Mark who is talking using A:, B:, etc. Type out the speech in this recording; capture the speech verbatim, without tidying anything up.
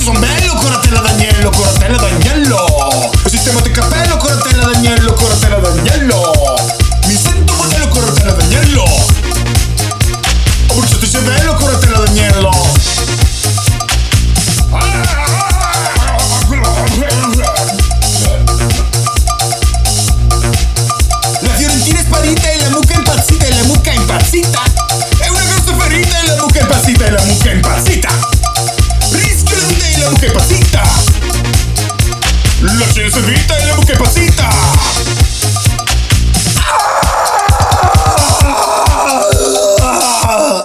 A: son bello, Coratella d'agnello, Coratella d'agnello. Sistemati il cappello, Coratella d'agnello, Coratella d'agnello. Mi sento modello, Coratella d'agnello. Ho bruciato il cervello, Coratella d'agnello. La fiorentina è sparita e la mucca è impazzita, e la mucca è impazzita. È una grossa ferita e la mucca è impazzita, e la mucca è impazzita. Rischio la vita e la mucca è impazzita. La scienza è vita